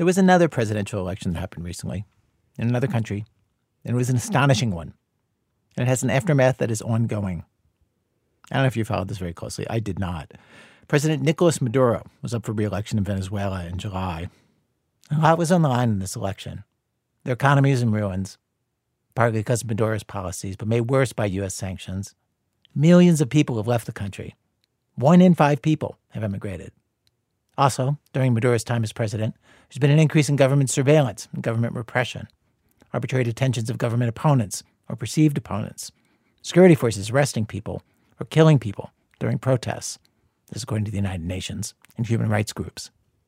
There was another presidential election that happened recently in another country, and it was an astonishing one. And it has an aftermath that is ongoing. I don't know if you followed this very closely. I did not. President Nicolas Maduro was up for re-election in Venezuela in July. A lot was on the line in this election. Their economy is in ruins, partly because of Maduro's policies, but made worse by U.S. sanctions. Millions of people have left the country. 1 in 5 people have emigrated. Also, during Maduro's time as president, there's been an increase in government surveillance and government repression, arbitrary detentions of government opponents or perceived opponents, security forces arresting people or killing people during protests. This is according to the United Nations and human rights groups.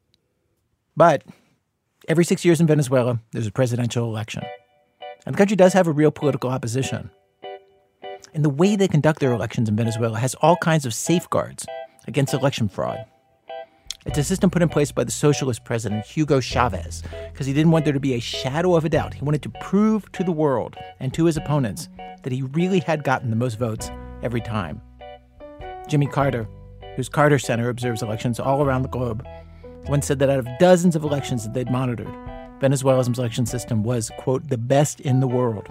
But every 6 years in Venezuela, there's a presidential election. And the country does have a real political opposition. And the way they conduct their elections in Venezuela has all kinds of safeguards against election fraud. It's a system put in place by the socialist president, Hugo Chavez, because he didn't want there to be a shadow of a doubt. He wanted to prove to the world and to his opponents that he really had gotten the most votes every time. Jimmy Carter, whose Carter Center observes elections all around the globe, once said that out of dozens of elections that they'd monitored, Venezuela's election system was, quote, the best in the world.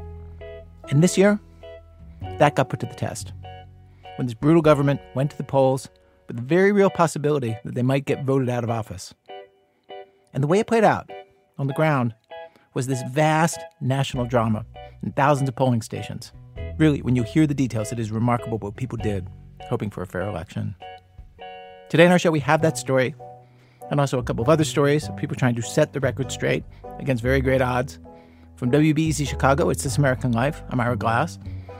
And this year, that got put to the test. When this brutal government went to the polls with the very real possibility that they might get voted out of office. And the way it played out on the ground was this vast national drama in thousands of polling stations. Really, when you hear the details, it is remarkable what people did hoping for a fair election. Today on our show, we have that story and also a couple of other stories of people trying to set the record straight against very great odds. From WBEZ Chicago, it's This American Life. I'm Ira Glass.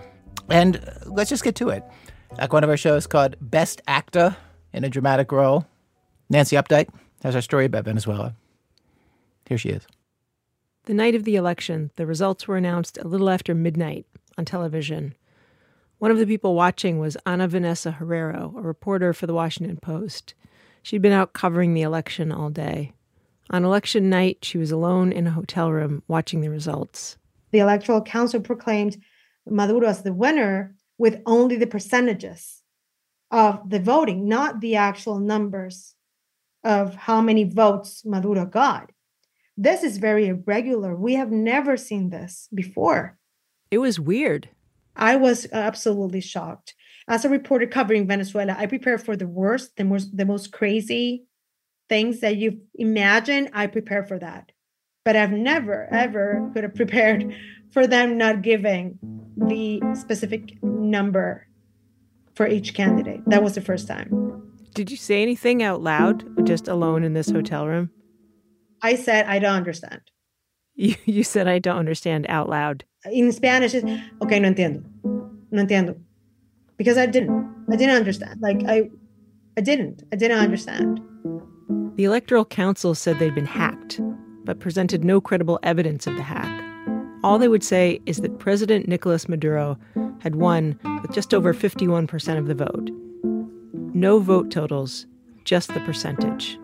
And let's just get to it. Like one of our shows called Best Actor in a Dramatic Role, Nancy Updike has our story about Venezuela. Here she is. The night of the election, the results were announced a little after midnight on television. One of the people watching was Ana Vanessa Herrero, a reporter for the Washington Post. She'd been out covering the election all day. On election night, she was alone in a hotel room watching the results. The Electoral Council proclaimed Maduro as the winner with only the percentages of the voting, not the actual numbers of how many votes Maduro got. This is very irregular. We have never seen this before. It was weird. I was absolutely shocked. As a reporter covering Venezuela, I prepare for the worst, the most crazy things that you imagine. I prepare for that. But I've never, ever could have prepared for them not giving the specific number for each candidate. That was the first time. Did you say anything out loud, just alone in this hotel room? I said, I don't understand. You said, I don't understand out loud. In Spanish, it's, okay, no entiendo. No entiendo. Because I didn't understand. Like, I didn't understand. The Electoral Council said they'd been hacked, but presented no credible evidence of the hack. All they would say is that President Nicolas Maduro had won with just over 51% of the vote. No vote totals, just the percentage.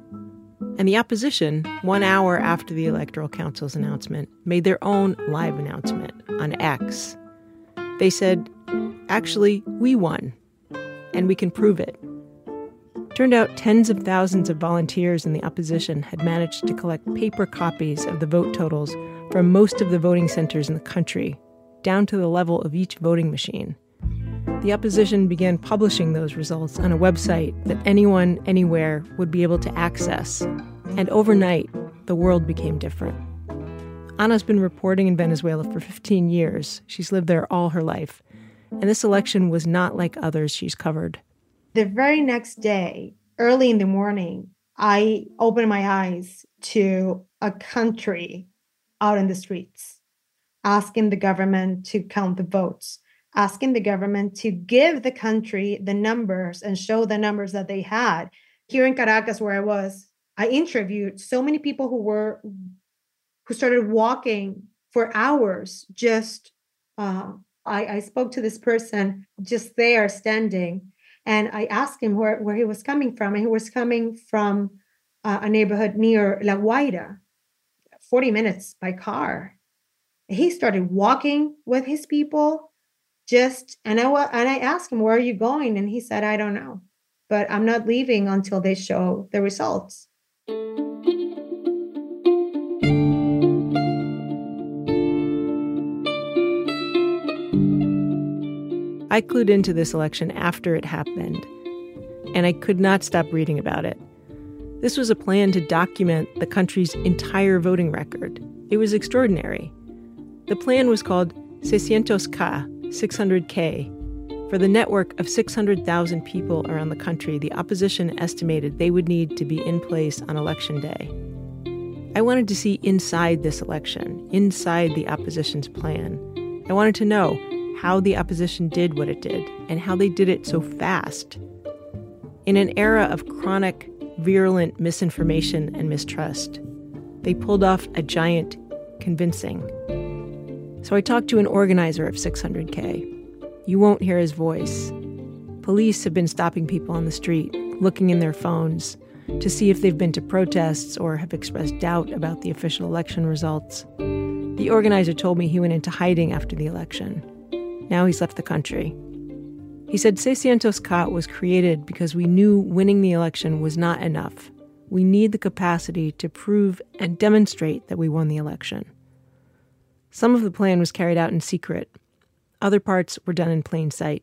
And the opposition, 1 hour after the Electoral Council's announcement, made their own live announcement on X. They said, actually, we won, and we can prove it. Turned out tens of thousands of volunteers in the opposition had managed to collect paper copies of the vote totals from most of the voting centers in the country, down to the level of each voting machine. The opposition began publishing those results on a website that anyone, anywhere would be able to access. And overnight, the world became different. Ana's been reporting in Venezuela for 15 years. She's lived there all her life. And this election was not like others she's covered. The very next day, early in the morning, I opened my eyes to a country out in the streets, asking the government to count the votes, asking the government to give the country the numbers and show the numbers that they had. Here in Caracas, where I was, I interviewed so many people who started walking for hours. I spoke to this person just there standing, and I asked him where he was coming from, and he was coming from a neighborhood near La Guaira, 40 minutes by car. He started walking with his people, and I asked him, where are you going? And he said, I don't know, but I'm not leaving until they show the results. I clued into this election after it happened, and I could not stop reading about it. This was a plan to document the country's entire voting record. It was extraordinary. The plan was called 600K, 600K. For the network of 600,000 people around the country, the opposition estimated they would need to be in place on Election Day. I wanted to see inside this election, inside the opposition's plan. I wanted to know how the opposition did what it did and how they did it so fast. In an era of chronic, virulent misinformation and mistrust, they pulled off a giant convincing. So I talked to an organizer of 600K. You won't hear his voice. Police have been stopping people on the street, looking in their phones to see if they've been to protests or have expressed doubt about the official election results. The organizer told me he went into hiding after the election. Now he's left the country. He said 600K was created because we knew winning the election was not enough. We need the capacity to prove and demonstrate that we won the election. Some of the plan was carried out in secret. Other parts were done in plain sight.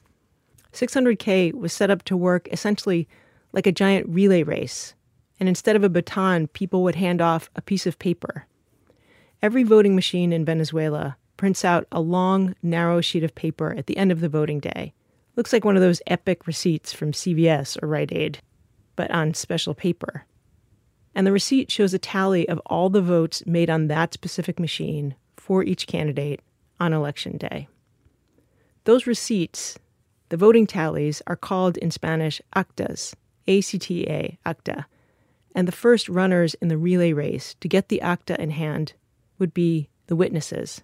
600K was set up to work essentially like a giant relay race, and instead of a baton, people would hand off a piece of paper. Every voting machine in Venezuela prints out a long, narrow sheet of paper at the end of the voting day. Looks like one of those epic receipts from CVS or Rite Aid, but on special paper. And the receipt shows a tally of all the votes made on that specific machine for each candidate on Election Day. Those receipts, the voting tallies, are called in Spanish actas, A-C-T-A, acta. And the first runners in the relay race to get the acta in hand would be the witnesses.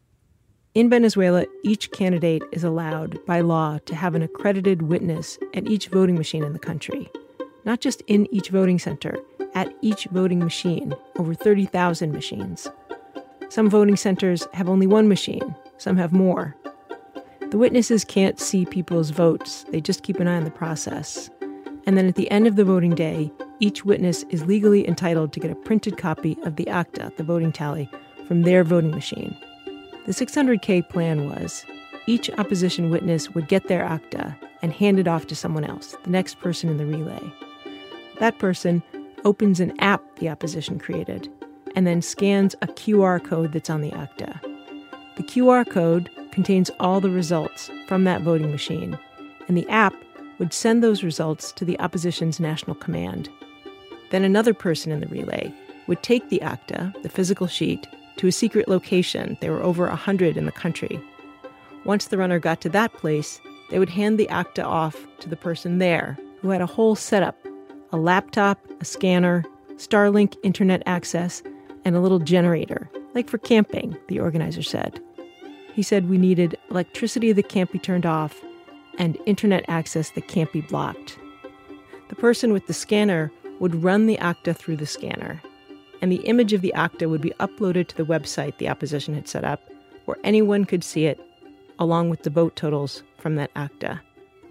In Venezuela, each candidate is allowed by law to have an accredited witness at each voting machine in the country. Not just in each voting center, at each voting machine, over 30,000 machines. Some voting centers have only one machine, some have more. The witnesses can't see people's votes, they just keep an eye on the process. And then at the end of the voting day, each witness is legally entitled to get a printed copy of the acta, the voting tally, from their voting machine. The 600K plan was, each opposition witness would get their acta and hand it off to someone else, the next person in the relay. That person opens an app the opposition created, and then scans a QR code that's on the acta. The QR code contains all the results from that voting machine, and the app would send those results to the opposition's national command. Then another person in the relay would take the acta, the physical sheet, to a secret location. There were over 100 in the country. Once the runner got to that place, they would hand the acta off to the person there, who had a whole setup, a laptop, a scanner, Starlink internet access, and a little generator, like for camping, the organizer said. He said we needed electricity that can't be turned off and internet access that can't be blocked. The person with the scanner would run the acta through the scanner, and the image of the acta would be uploaded to the website the opposition had set up, where anyone could see it, along with the vote totals from that acta.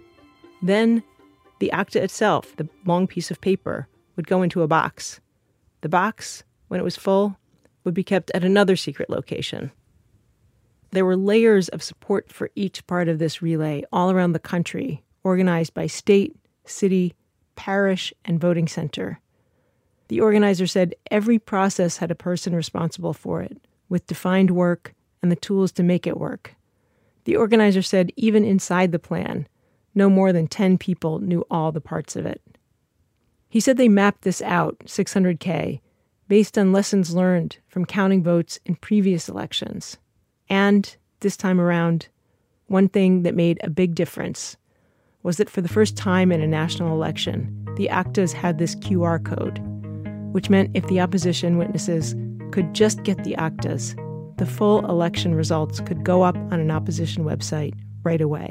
Then, the acta itself, the long piece of paper, would go into a box. The box, when it was full, would be kept at another secret location. There were layers of support for each part of this relay all around the country, organized by state, city, parish, and voting center. The organizer said every process had a person responsible for it, with defined work and the tools to make it work. The organizer said even inside the plan, no more than 10 people knew all the parts of it. He said they mapped this out, 600K, based on lessons learned from counting votes in previous elections. And this time around, one thing that made a big difference was that for the first time in a national election, the actas had this QR code, which meant if the opposition witnesses could just get the actas, the full election results could go up on an opposition website right away.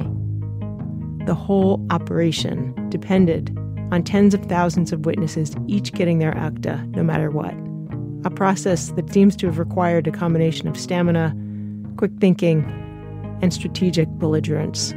The whole operation depended on tens of thousands of witnesses each getting their acta, no matter what. A process that seems to have required a combination of stamina, quick thinking, and strategic belligerence.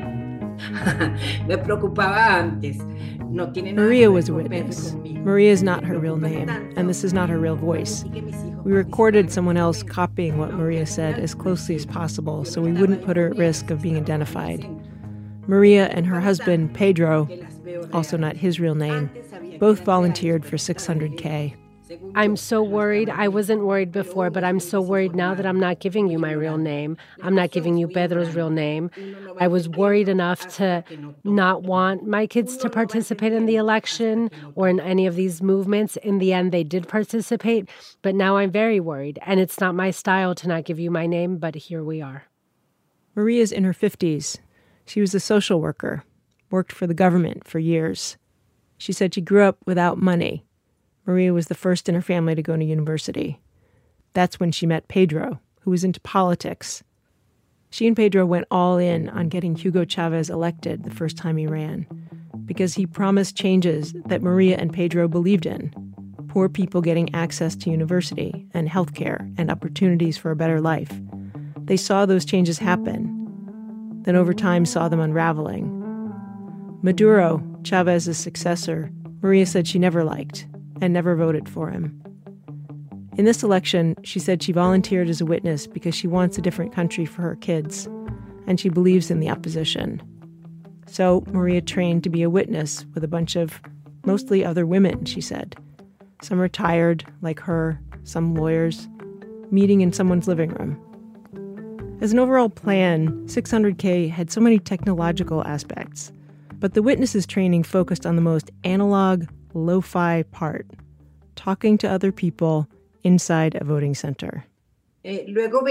Maria was a witness. Maria is not her real name, and this is not her real voice. We recorded someone else copying what Maria said as closely as possible so we wouldn't put her at risk of being identified. Maria and her husband, Pedro, also not his real name, both volunteered for 600K. I'm so worried. I wasn't worried before, but I'm so worried now that I'm not giving you my real name. I'm not giving you Pedro's real name. I was worried enough to not want my kids to participate in the election or in any of these movements. In the end, they did participate, but now I'm very worried. And it's not my style to not give you my name, but here we are. Maria's in her 50s. She was a social worker, worked for the government for years. She said she grew up without money. Maria was the first in her family to go to university. That's when she met Pedro, who was into politics. She and Pedro went all in on getting Hugo Chavez elected the first time he ran, because he promised changes that Maria and Pedro believed in. Poor people getting access to university and healthcare and opportunities for a better life. They saw those changes happen, then over time saw them unraveling. Maduro, Chavez's successor, Maria said she never liked and never voted for him. In this election, she said she volunteered as a witness because she wants a different country for her kids, and she believes in the opposition. So Maria trained to be a witness with a bunch of mostly other women, she said. Some retired, like her, some lawyers, meeting in someone's living room. As an overall plan, 600K had so many technological aspects, but the witnesses training focused on the most analog, lo-fi part, talking to other people inside a voting center. The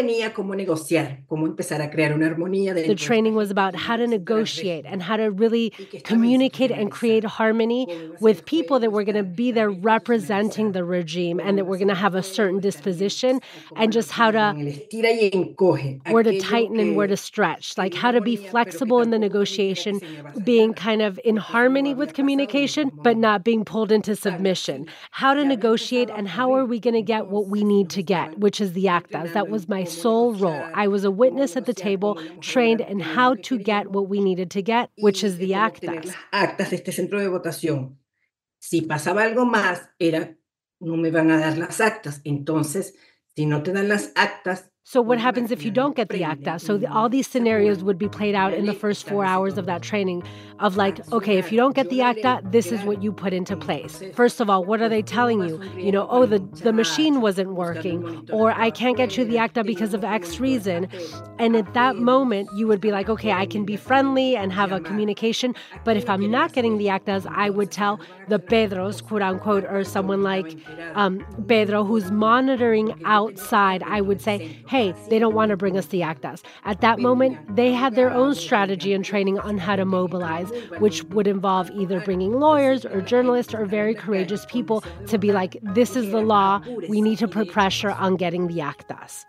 training was about how to negotiate and how to really communicate and create harmony with people that were going to be there representing the regime and that were going to have a certain disposition, and just how to, where to tighten and where to stretch, like how to be flexible in the negotiation, being kind of in harmony with communication, but not being pulled into submission. How to negotiate and how are we going to get what we need to get, which is the acta. That was my sole role. I was a witness at the table, trained in how to get what we needed to get, which is the actas. Si pasaba algo más, era, no me van a dar las actas. Entonces, si no te dan las actas, So what happens if you don't get the acta? So all these scenarios would be played out in the first 4 hours of that training of like, okay, if you don't get the acta, this is what you put into place. First of all, what are they telling you? You know, oh, the machine wasn't working, or I can't get you the acta because of X reason. And at that moment, you would be like, okay, I can be friendly and have a communication, but if I'm not getting the actas, I would tell the Pedros, quote unquote, or someone like Pedro, who's monitoring outside, I would say, hey, they don't want to bring us the actas. At that moment, they had their own strategy and training on how to mobilize, which would involve either bringing lawyers or journalists or very courageous people to be like, this is the law, we need to put pressure on getting the actas.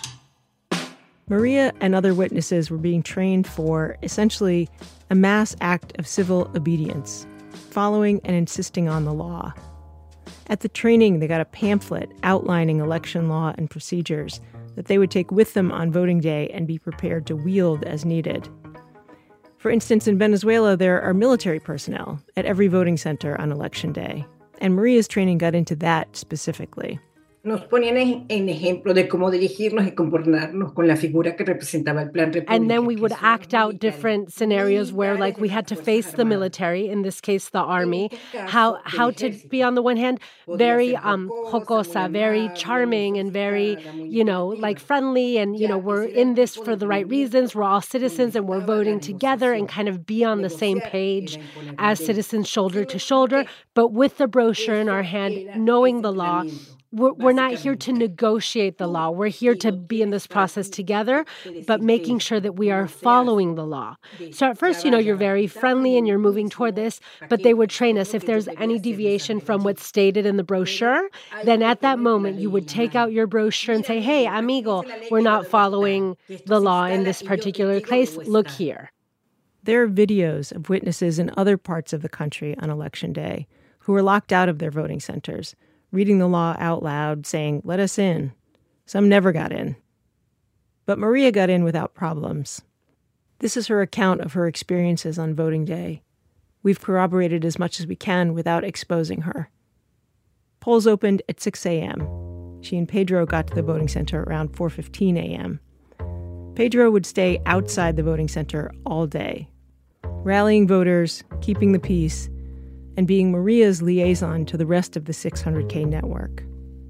Maria and other witnesses were being trained for, essentially, a mass act of civil obedience, following and insisting on the law. At the training, they got a pamphlet outlining election law and procedures that they would take with them on voting day and be prepared to wield as needed. For instance, in Venezuela, there are military personnel at every voting center on election day, and Maria's training got into that specifically. Nos ponían en ejemplo de cómo dirigirnos y comportarnos con la figura que representaba el Plan República. And then we would act out different scenarios where, like, we had to face the military, in this case, the army. How to be, on the one hand, very jocosa, very charming, and very, you know, like friendly, and, you know, we're in this for the right reasons. We're all citizens, and we're voting together, and kind of be on the same page as citizens, shoulder to shoulder, but with the brochure in our hand, knowing the law. We're not here to negotiate the law. We're here to be in this process together, but making sure that we are following the law. So at first, you know, you're very friendly and you're moving toward this, but they would train us. If there's any deviation from what's stated in the brochure, then at that moment, you would take out your brochure and say, hey, amigo, we're not following the law in this particular case. Look here. There are videos of witnesses in other parts of the country on Election Day who were locked out of their voting centers, reading the law out loud, saying, let us in. Some never got in. But Maria got in without problems. This is her account of her experiences on voting day. We've corroborated as much as we can without exposing her. Polls opened at 6 a.m. She and Pedro got to the voting center around 4:15 a.m. Pedro would stay outside the voting center all day, rallying voters, keeping the peace, and being Maria's liaison to the rest of the 600K network.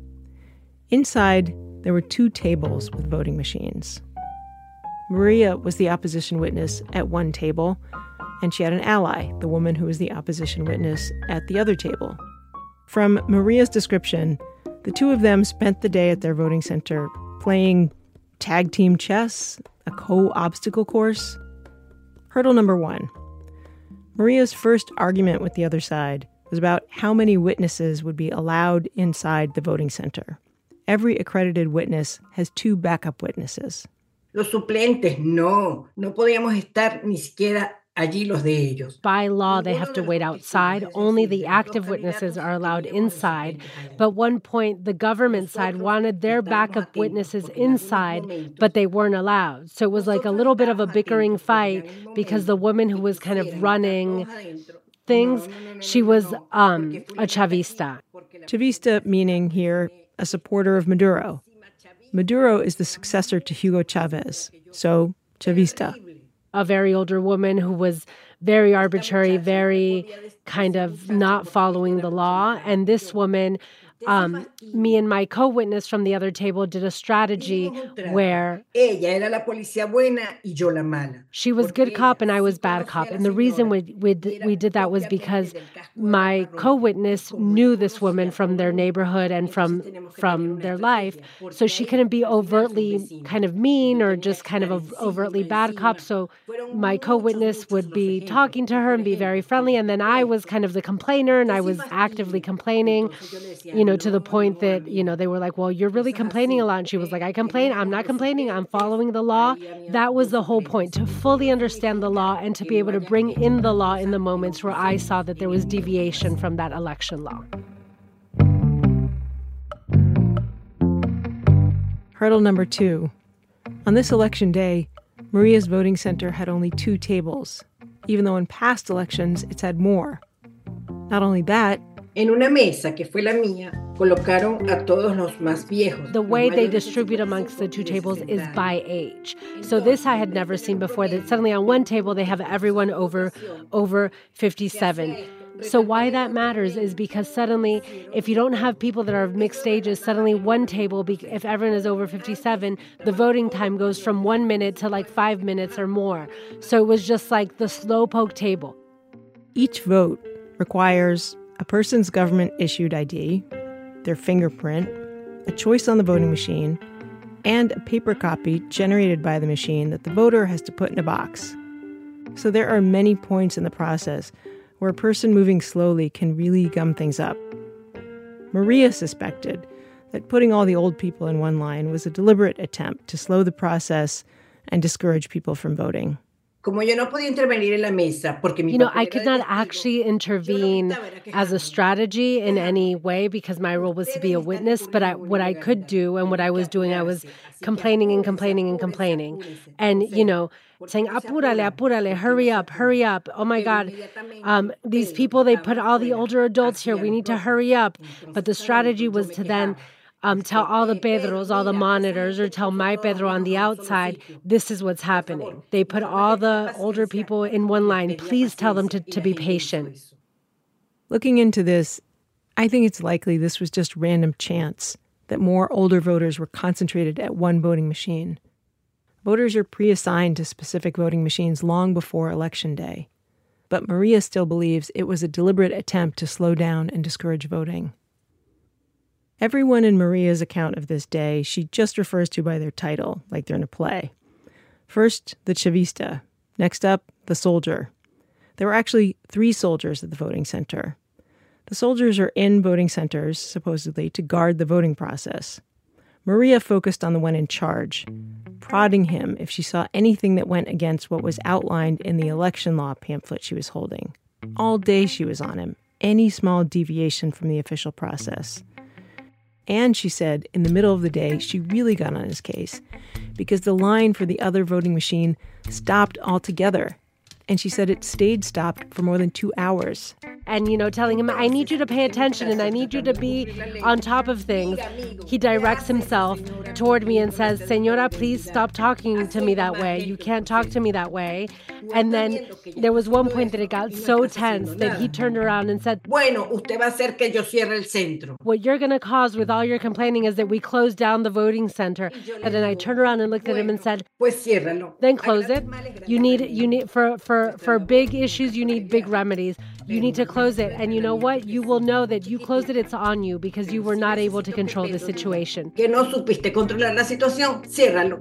Inside, there were 2 tables with voting machines. Maria was the opposition witness at one table, and she had an ally, the woman who was the opposition witness, at the other table. From Maria's description, the 2 of them spent the day at their voting center playing tag team chess, a co-obstacle course. Hurdle number 1. Maria's first argument with the other side was about how many witnesses would be allowed inside the voting center. Every accredited witness has 2 backup witnesses. Los suplentes, no podíamos estar ni siquiera allí los de ellos. By law, they have to wait outside. Only the active witnesses are allowed inside. But at one point, the government side wanted their backup witnesses inside, but they weren't allowed. So it was like a little bit of a bickering fight because the woman who was kind of running things, she was a Chavista. Chavista meaning here a supporter of Maduro. Maduro is the successor to Hugo Chavez, so Chavista. A very older woman who was very arbitrary, very kind of not following the law. And this woman, me and my co-witness from the other table did a strategy where ella era la policía buena y yo la mala. She was good cop and I was bad cop. And the reason we did that was because my co-witness knew this woman from their neighborhood and from their life. So she couldn't be overtly kind of mean or just kind of overtly bad cop. So my co-witness would be talking to her and be very friendly. And then I was kind of the complainer and I was actively complaining, to the point that, they were like, well, you're really complaining a lot. And she was like, I'm not complaining, I'm following the law. That was the whole point, to fully understand the law and to be able to bring in the law in the moments where I saw that there was deviation from that election law. Hurdle number 2. On this election day, Maria's voting center had only 2 tables, even though in past elections it's had more. Not only that, En una mesa, que fue la mía, colocaron a todos los más viejos. The way they distribute amongst the 2 tables is by age. So this I had never seen before, that suddenly on one table they have everyone over 57. So why that matters is because suddenly, if you don't have people that are of mixed ages, suddenly one table, if everyone is over 57, the voting time goes from 1 minute to like 5 minutes or more. So it was just like the slowpoke table. Each vote requires a person's government-issued ID, their fingerprint, a choice on the voting machine, and a paper copy generated by the machine that the voter has to put in a box. So there are many points in the process where a person moving slowly can really gum things up. Maria suspected that putting all the old people in one line was a deliberate attempt to slow the process and discourage people from voting. Como yo no podía intervenir en la mesa porque I could not actually intervene as a strategy in any way because my role was to be a witness. But what I could do and what I was doing, I was complaining and complaining and complaining. And, saying, apúrale, hurry up. Oh, my God. These people, they put all the older adults here. We need to hurry up. But the strategy was to then tell all the Pedros, all the monitors, or tell my Pedro on the outside, this is what's happening. They put all the older people in one line. Please tell them to be patient. Looking into this, I think it's likely this was just random chance that more older voters were concentrated at one voting machine. Voters are pre-assigned to specific voting machines long before Election Day. But Maria still believes it was a deliberate attempt to slow down and discourage voting. Everyone in Maria's account of this day she just refers to by their title, like they're in a play. First, the Chavista. Next up, the soldier. There were actually 3 soldiers at the voting center. The soldiers are in voting centers, supposedly, to guard the voting process. Maria focused on the one in charge, prodding him if she saw anything that went against what was outlined in the election law pamphlet she was holding. All day she was on him, any small deviation from the official process. And she said in the middle of the day, she really got on his case because the line for the other voting machine stopped altogether. And she said it stayed stopped for more than 2 hours. And, telling him, I need you to pay attention and I need you to be on top of things. He directs himself toward me and says, "Señora, please stop talking to me that way. You can't talk to me that way." And then there was one point that it got so tense that he turned around and said, "Bueno, usted va a hacer que yo cierre el centro. What you're going to cause with all your complaining is that we close down the voting center." And then I turned around and looked at him and said, Pues ciérralo. "Then close it. You need for big issues, you need big remedies. You need to close it. And you know what? You will know that you closed it, it's on you because you were not able to control the situation." Que no supiste controlar la situación, ciérralo.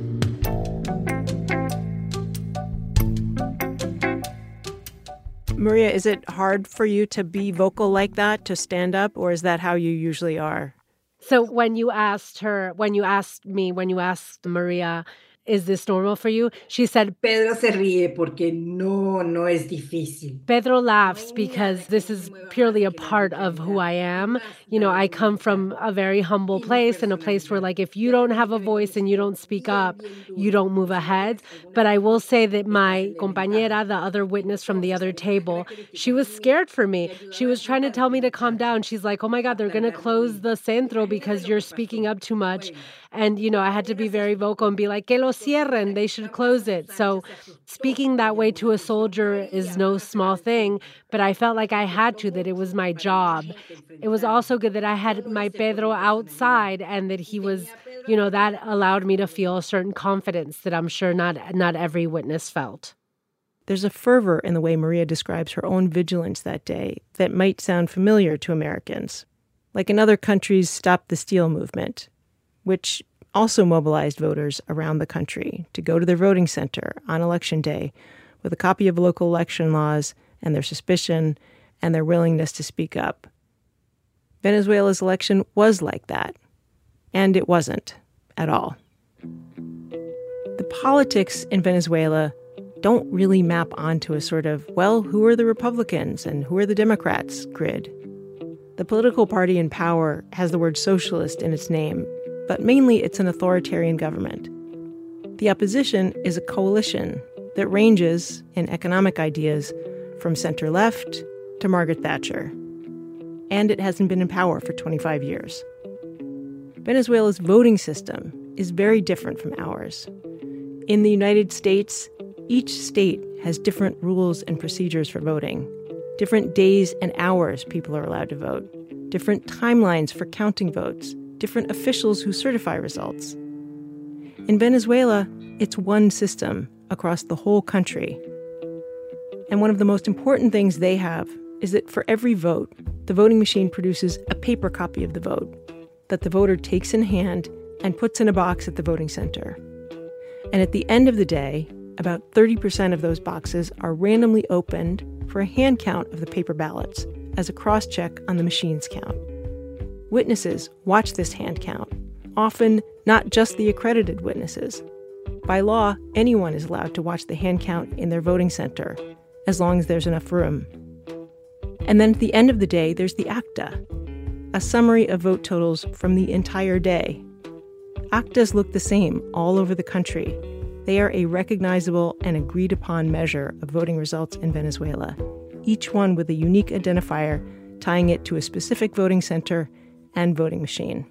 Maria, is it hard for you to be vocal like that, to stand up, or is that how you usually are? So when you asked Maria, "Is this normal for you?" she said, Pedro se ríe porque no es difícil. Pedro laughs because this is purely a part of who I am. You know, I come from a very humble place and a place where, like, if you don't have a voice and you don't speak up, you don't move ahead. But I will say that my compañera, the other witness from the other table, she was scared for me. She was trying to tell me to calm down. She's like, "Oh my God, they're going to close the centro because you're speaking up too much." And, you know, I had to be very vocal and be like, "Que lo cierren, they should close it." So speaking that way to a soldier is no small thing, but I felt like I had to, that it was my job. It was also good that I had my Pedro outside and that he was, you know, that allowed me to feel a certain confidence that I'm sure not every witness felt. There's a fervor in the way Maria describes her own vigilance that day that might sound familiar to Americans, like in other countries' Stop the Steal movement, which also mobilized voters around the country to go to their voting center on Election Day with a copy of local election laws and their suspicion and their willingness to speak up. Venezuela's election was like that, and it wasn't at all. The politics in Venezuela don't really map onto a sort of, well, who are the Republicans and who are the Democrats grid. The political party in power has the word socialist in its name, but mainly it's an authoritarian government. The opposition is a coalition that ranges in economic ideas from center-left to Margaret Thatcher. And it hasn't been in power for 25 years. Venezuela's voting system is very different from ours. In the United States, each state has different rules and procedures for voting, different days and hours people are allowed to vote, different timelines for counting votes, different officials who certify results. In Venezuela, it's one system across the whole country. And one of the most important things they have is that for every vote, the voting machine produces a paper copy of the vote that the voter takes in hand and puts in a box at the voting center. And at the end of the day, about 30% of those boxes are randomly opened for a hand count of the paper ballots as a cross-check on the machine's count. Witnesses watch this hand count, often not just the accredited witnesses. By law, anyone is allowed to watch the hand count in their voting center, as long as there's enough room. And then at the end of the day, there's the acta, a summary of vote totals from the entire day. Actas look the same all over the country. They are a recognizable and agreed-upon measure of voting results in Venezuela, each one with a unique identifier tying it to a specific voting center and voting machine.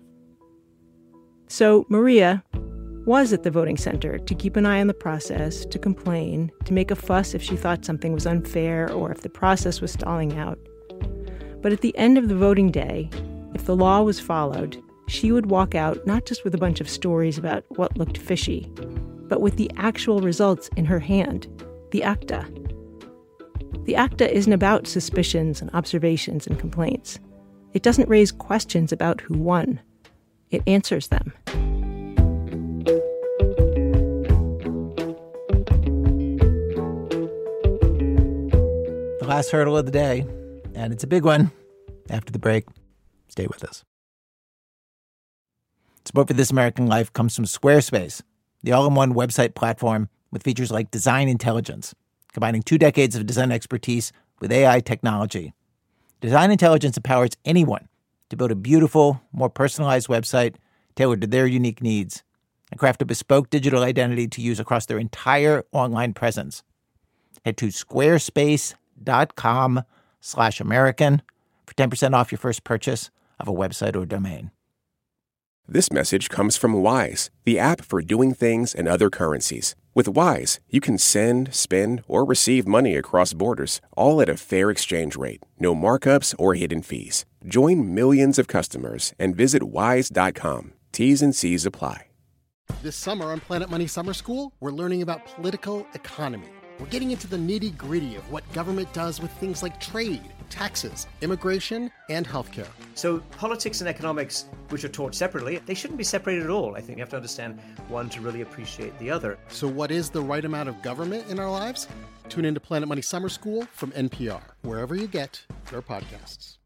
So Maria was at the voting center to keep an eye on the process, to complain, to make a fuss if she thought something was unfair or if the process was stalling out. But at the end of the voting day, if the law was followed, she would walk out not just with a bunch of stories about what looked fishy, but with the actual results in her hand, the acta. The acta isn't about suspicions and observations and complaints. It doesn't raise questions about who won. It answers them. The last hurdle of the day, and it's a big one. After the break, stay with us. Support for This American Life comes from Squarespace, the all-in-one website platform with features like design intelligence, combining 2 decades of design expertise with AI technology. Design intelligence empowers anyone to build a beautiful, more personalized website tailored to their unique needs and craft a bespoke digital identity to use across their entire online presence. Head to squarespace.com/American for 10% off your first purchase of a website or domain. This message comes from Wise, the app for doing things in other currencies. With Wise, you can send, spend, or receive money across borders, all at a fair exchange rate. No markups or hidden fees. Join millions of customers and visit wise.com. T's and C's apply. This summer on Planet Money Summer School, we're learning about political economy. We're getting into the nitty-gritty of what government does with things like trade, taxes, immigration, and healthcare. So politics and economics, which are taught separately, they shouldn't be separated at all. I think you have to understand one to really appreciate the other. So what is the right amount of government in our lives? Tune into Planet Money Summer School from NPR, wherever you get your podcasts.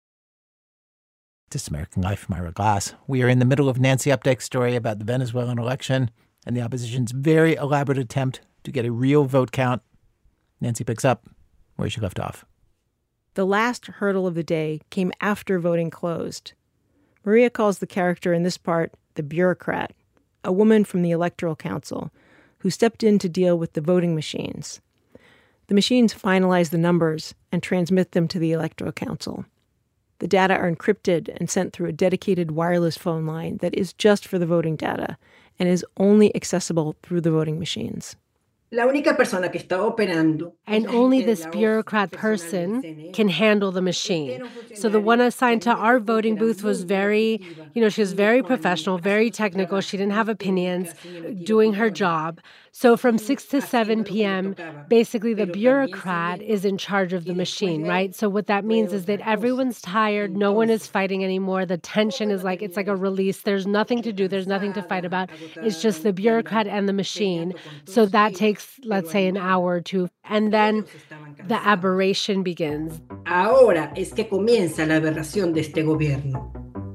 This American Life, I'm Ira Glass. We are in the middle of Nancy Updike's story about the Venezuelan election and the opposition's very elaborate attempt to get a real vote count. Nancy picks up where she left off. The last hurdle of the day came after voting closed. Maria calls the character in this part the bureaucrat, a woman from the Electoral Council who stepped in to deal with the voting machines. The machines finalize the numbers and transmit them to the Electoral Council. The data are encrypted and sent through a dedicated wireless phone line that is just for the voting data and is only accessible through the voting machines. La única persona que está operando. And only this bureaucrat person can handle the machine. So the one assigned to our voting booth was very, she was very professional, very technical. She didn't have opinions, doing her job. So from 6 to 7 p.m., basically the bureaucrat is in charge of the machine, right? So what that means is that everyone's tired. No one is fighting anymore. The tension is it's like a release. There's nothing to do. There's nothing to fight about. It's just the bureaucrat and the machine. So that takes, let's say, an hour or two. And then the aberration begins. Ahora es que comienza la aberración de este gobierno.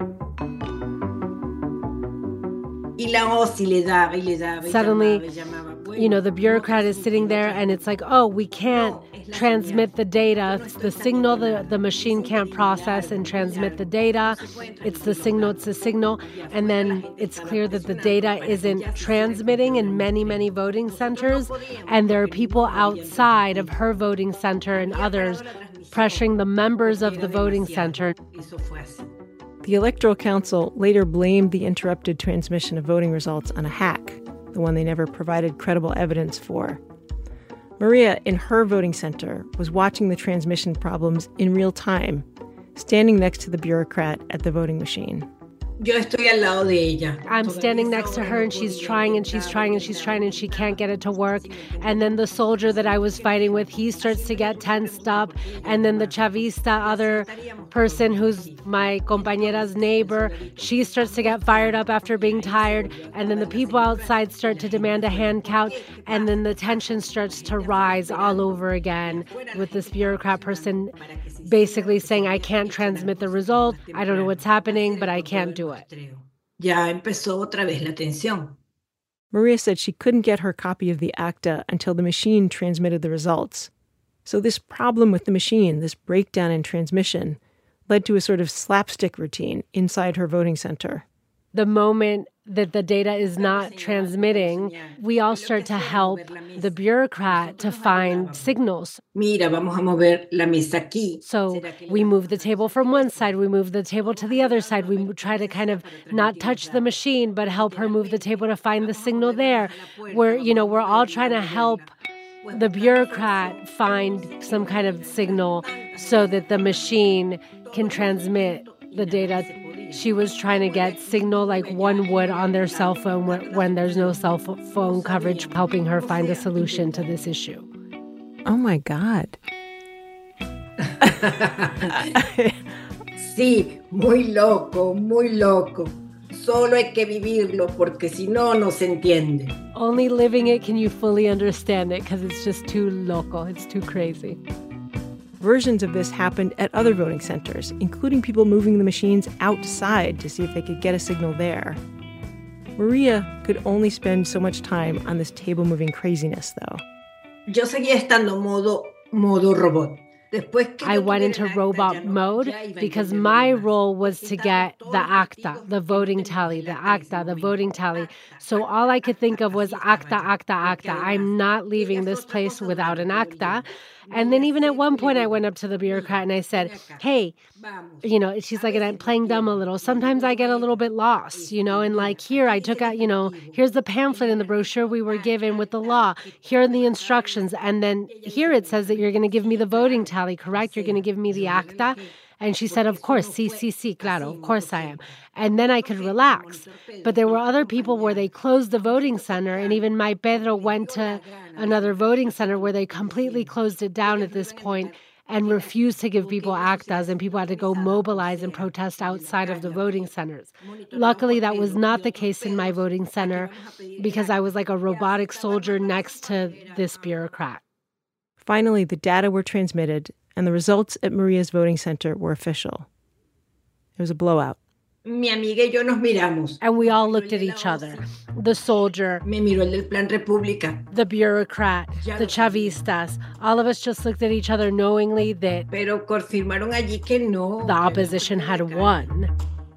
Suddenly, the bureaucrat is sitting there and it's like, oh, we can't transmit the data. It's the signal the machine can't process and transmit the data. It's the signal. And then it's clear that the data isn't transmitting in many, many voting centers. And there are people outside of her voting center and others pressuring the members of the voting center. The Electoral Council later blamed the interrupted transmission of voting results on a hack, the one they never provided credible evidence for. Maria, in her voting center, was watching the transmission problems in real time, standing next to the bureaucrat at the voting machine. Yo estoy al lado de ella. I'm standing next to her and she's trying and she can't get it to work. And then the soldier that I was fighting with, he starts to get tensed up. And then the Chavista, other person who's my compañera's neighbor, she starts to get fired up after being tired. And then the people outside start to demand a hand count. And then the tension starts to rise all over again with this bureaucrat person basically saying, I can't transmit the result. I don't know what's happening, but I can't do it. Ya empezó otra vez la tensión. Maria said she couldn't get her copy of the acta until the machine transmitted the results. So this problem with the machine, this breakdown in transmission, led to a sort of slapstick routine inside her voting center. The moment that the data is not transmitting, we all start to help the bureaucrat to find signals. Mira, vamos a mover la mesa aquí. So we move the table from one side, we move the table to the other side. We try to kind of not touch the machine, but help her move the table to find the signal there. We're all trying to help the bureaucrat find some kind of signal so that the machine can transmit the data. She was trying to get signal like one would on their cell phone when there's no cell phone coverage, helping her find a solution to this issue. Oh, my God. Sí, muy loco, muy loco. Solo hay que vivirlo porque si no, no se entiende. Only living it can you fully understand it because it's just too loco. It's too crazy. Versions of this happened at other voting centers, including people moving the machines outside to see if they could get a signal there. Maria could only spend so much time on this table-moving craziness, though. Yo seguía estando modo robot. I went into robot mode because my role was to get the acta, the voting tally, the acta, the voting tally. So all I could think of was acta, acta, acta. I'm not leaving this place without an acta. And then even at one point, I went up to the bureaucrat and I said, hey, she's like, and I'm playing dumb a little. Sometimes I get a little bit lost, and like here, I took out, here's the pamphlet in the brochure we were given with the law. Here are the instructions. And then here it says that you're going to give me the voting tally, correct? You're going to give me the acta. And she said, of course, sí, claro, of course I am. And then I could relax. But there were other people where they closed the voting center, and even my Pedro went to another voting center where they completely closed it down at this point and refused to give people actas, and people had to go mobilize and protest outside of the voting centers. Luckily, that was not the case in my voting center because I was like a robotic soldier next to this bureaucrat. Finally, the data were transmitted, and the results at Maria's voting center were official. It was a blowout. Mi amiga y yo nos miramos. And we all looked at each other. The soldier, Me miró el del Plan República. the bureaucrat, the Chavistas. All of us just looked at each other knowingly that Pero confirmaron allí que no. the opposition had won.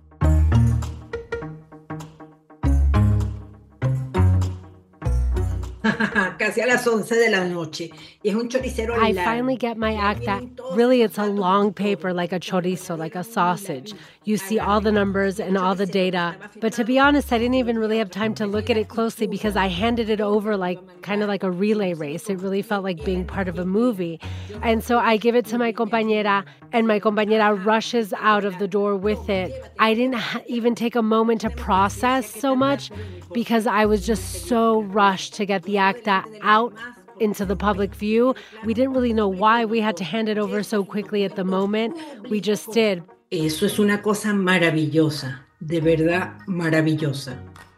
Casi a las 11 de la noche. Y es un choricero I largo. finally get my acta. Really, it's a long paper like a chorizo, like a sausage. You see all the numbers and all the data. But to be honest, I didn't even really have time to look at it closely because I handed it over kind of like a relay race. It really felt like being part of a movie. And so I give it to my compañera, and my compañera rushes out of the door with it. I didn't even take a moment to process so much because I was just so rushed to get the acta out into the public view. We didn't really know why we had to hand it over so quickly at the moment. We just did. Eso es una cosa maravillosa. De verdad maravillosa.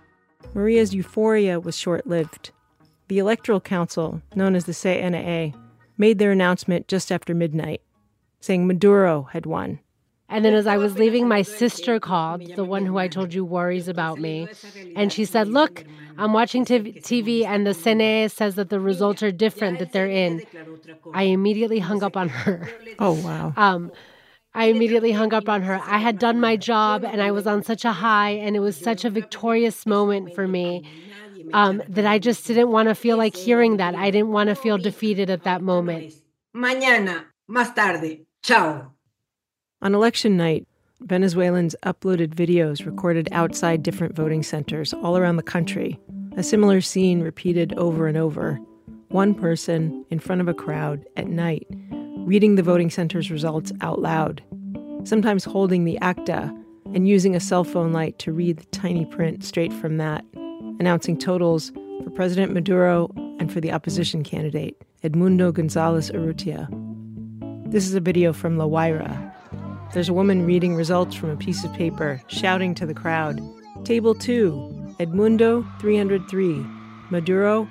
Maria's euphoria was short-lived. The Electoral Council, known as the CNE, made their announcement just after midnight, saying Maduro had won. And then as I was leaving, my sister called, the one who I told you worries about me. And she said, look, I'm watching TV and the CNE says that the results are different, that they're in. I immediately hung up on her. Oh, wow. I immediately hung up on her. I had done my job and I was on such a high and it was such a victorious moment for me that I just didn't want to feel like hearing that. I didn't want to feel defeated at that moment. Mañana, más tarde. Chao. On election night, Venezuelans uploaded videos recorded outside different voting centers all around the country. A similar scene repeated over and over. One person in front of a crowd at night, reading the voting center's results out loud, sometimes holding the acta and using a cell phone light to read the tiny print straight from that, announcing totals for President Maduro and for the opposition candidate, Edmundo González Urrutia. This is a video from La Guaira. There's a woman reading results from a piece of paper, shouting to the crowd, Table 2, Edmundo 303, Maduro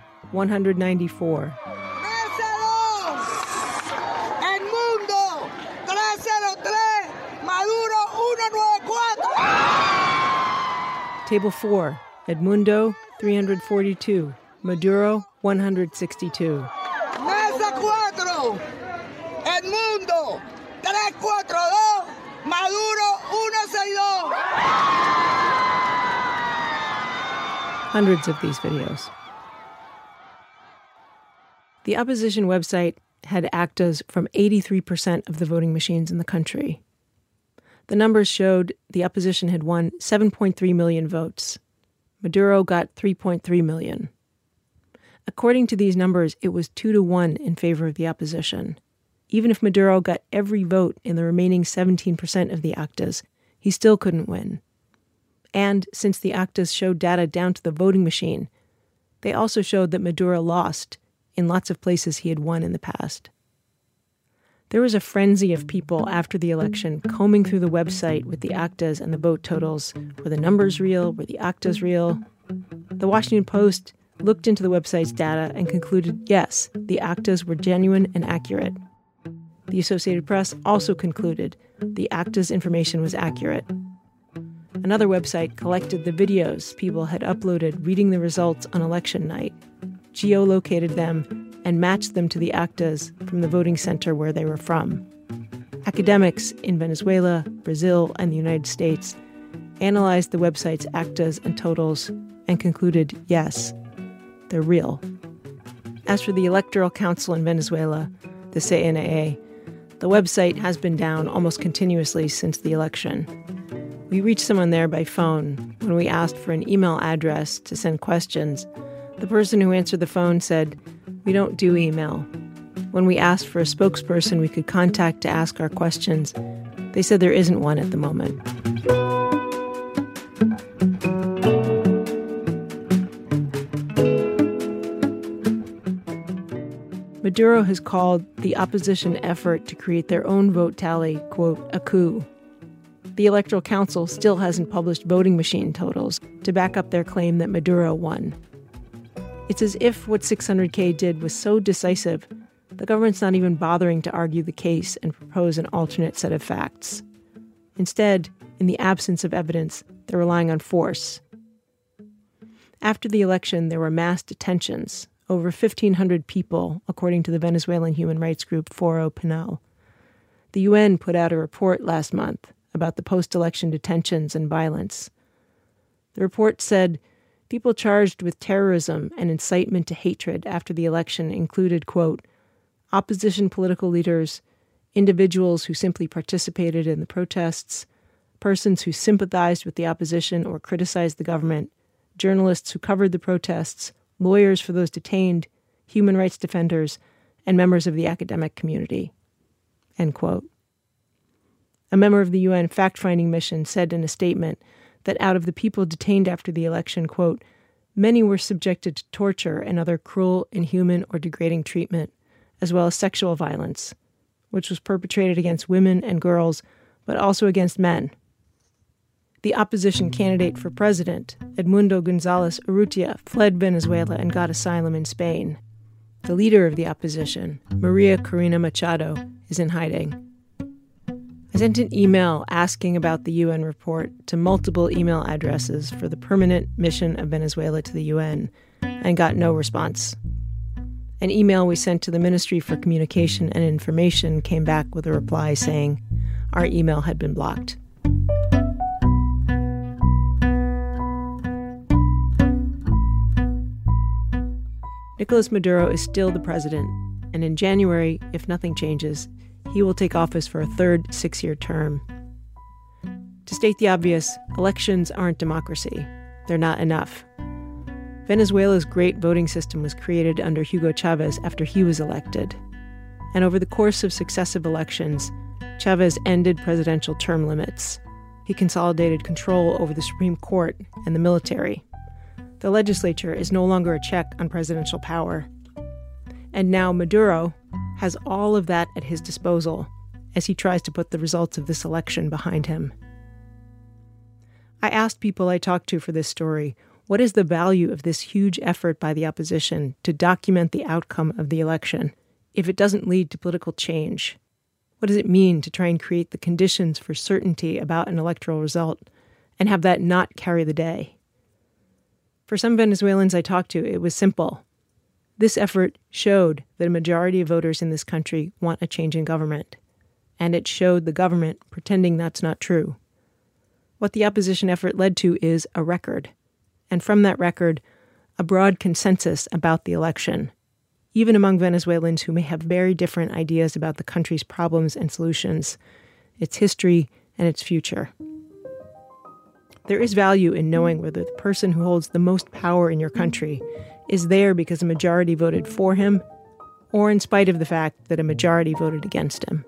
194. Edmundo 303, Maduro 194. Table 4, Edmundo 342, Maduro 162. Mesa 4, Edmundo 342, Maduro 162. Hundreds of these videos. The opposition website had actas from 83% of the voting machines in the country. The numbers showed the opposition had won 7.3 million votes. Maduro got 3.3 million. According to these numbers, it was 2-1 in favor of the opposition. Even if Maduro got every vote in the remaining 17% of the actas, he still couldn't win. And since the actas showed data down to the voting machine, they also showed that Maduro lost in lots of places he had won in the past. There was a frenzy of people after the election combing through the website with the actas and the vote totals. Were the numbers real? Were the actas real? The Washington Post looked into the website's data and concluded, yes, the actas were genuine and accurate. The Associated Press also concluded the acta's information was accurate. Another website collected the videos people had uploaded reading the results on election night, geolocated them, and matched them to the actas from the voting center where they were from. Academics in Venezuela, Brazil, and the United States analyzed the website's actas and totals and concluded, yes, they're real. As for the Electoral Council in Venezuela, the CNE, the website has been down almost continuously since the election. We reached someone there by phone. When we asked for an email address to send questions, the person who answered the phone said, "We don't do email." When we asked for a spokesperson we could contact to ask our questions, they said there isn't one at the moment. Maduro has called the opposition effort to create their own vote tally, quote, a coup. The Electoral Council still hasn't published voting machine totals to back up their claim that Maduro won. It's as if what 600K did was so decisive, the government's not even bothering to argue the case and propose an alternate set of facts. Instead, in the absence of evidence, they're relying on force. After the election, there were mass detentions, over 1,500 people, according to the Venezuelan human rights group Foro Penal. The UN put out a report last month about the post-election detentions and violence. The report said people charged with terrorism and incitement to hatred after the election included, quote, opposition political leaders, individuals who simply participated in the protests, persons who sympathized with the opposition or criticized the government, journalists who covered the protests, lawyers for those detained, human rights defenders, and members of the academic community. End quote. A member of the UN fact-finding mission said in a statement that out of the people detained after the election, quote, many were subjected to torture and other cruel, inhuman, or degrading treatment, as well as sexual violence, which was perpetrated against women and girls, but also against men. The opposition candidate for president, Edmundo González Urrutia, fled Venezuela and got asylum in Spain. The leader of the opposition, Maria Corina Machado, is in hiding. I sent an email asking about the UN report to multiple email addresses for the permanent mission of Venezuela to the UN and got no response. An email we sent to the Ministry for Communication and Information came back with a reply saying our email had been blocked. Nicolas Maduro is still the president, and in January, if nothing changes, he will take office for a third 6-year term. To state the obvious, elections aren't democracy. They're not enough. Venezuela's great voting system was created under Hugo Chavez after he was elected. And over the course of successive elections, Chavez ended presidential term limits. He consolidated control over the Supreme Court and the military. The legislature is no longer a check on presidential power. And now Maduro has all of that at his disposal as he tries to put the results of this election behind him. I asked people I talked to for this story, what is the value of this huge effort by the opposition to document the outcome of the election if it doesn't lead to political change? What does it mean to try and create the conditions for certainty about an electoral result and have that not carry the day? For some Venezuelans I talked to, it was simple. This effort showed that a majority of voters in this country want a change in government, and it showed the government pretending that's not true. What the opposition effort led to is a record, and from that record, a broad consensus about the election, even among Venezuelans who may have very different ideas about the country's problems and solutions, its history, and its future. There is value in knowing whether the person who holds the most power in your country is there because a majority voted for him, or in spite of the fact that a majority voted against him.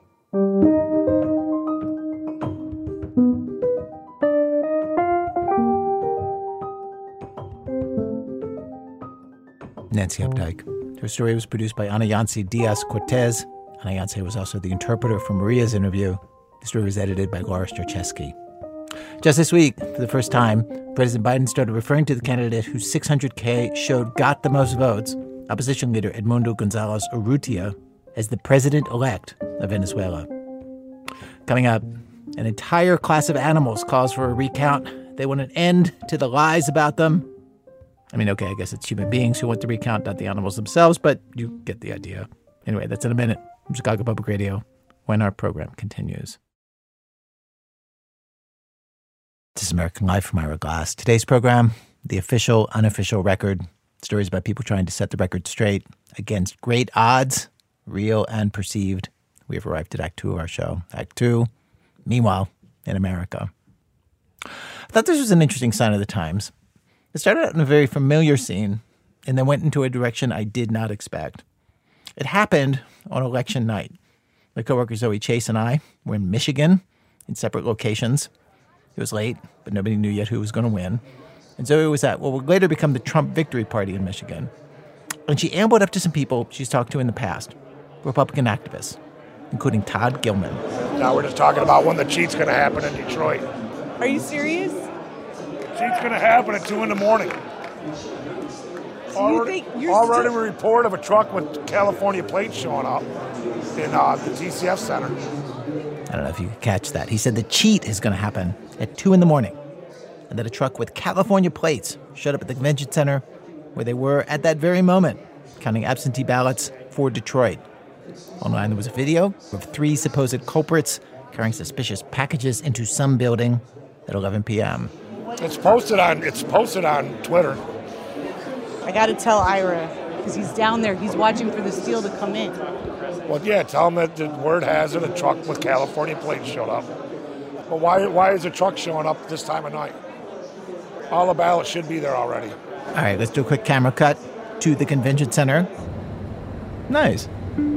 Nancy Updike. Her story was produced by Ana Yancy Diaz-Cortez. Ana Yancy was also the interpreter for Maria's interview. The story was edited by Laura Starcheski. Just this week, for the first time, President Biden started referring to the candidate who 600K showed got the most votes, opposition leader Edmundo González Urrutia, as the president-elect of Venezuela. Coming up, an entire class of animals calls for a recount. They want an end to the lies about them. I mean, okay, I guess it's human beings who want to recount, not the animals themselves, but you get the idea. Anyway, that's in a minute from Chicago Public Radio when our program continues. This is American Life from Ira Glass. Today's program, the official, unofficial record. Stories about people trying to set the record straight against great odds, real and perceived. We have arrived at Act 2 of our show. Act 2, meanwhile, in America. I thought this was an interesting sign of the times. It started out in a very familiar scene and then went into a direction I did not expect. It happened on election night. My coworker Zoe Chase and I were in Michigan in separate locations. It was late, but nobody knew yet who was going to win. And Zoe was at what would later become the Trump Victory Party in Michigan. And she ambled up to some people she's talked to in the past, Republican activists, including Todd Gilman. Now we're just talking about when the cheat's going to happen in Detroit. Are you serious? Cheat's going to happen at 2 in the morning. Already a report of a truck with California plates showing up in the TCF Center. I don't know if you could catch that. He said the cheat is going to happen at 2 in the morning, and that a truck with California plates showed up at the convention center where they were at that very moment, counting absentee ballots for Detroit. Online, there was a video of 3 supposed culprits carrying suspicious packages into some building at 11 p.m. It's posted on Twitter. I got to tell Ira, because he's down there. He's watching for the steel to come in. Well, yeah, tell him that the word has it, a truck with California plates showed up. But why is a truck showing up this time of night? All the ballots should be there already. All right, let's do a quick camera cut to the convention center. Nice.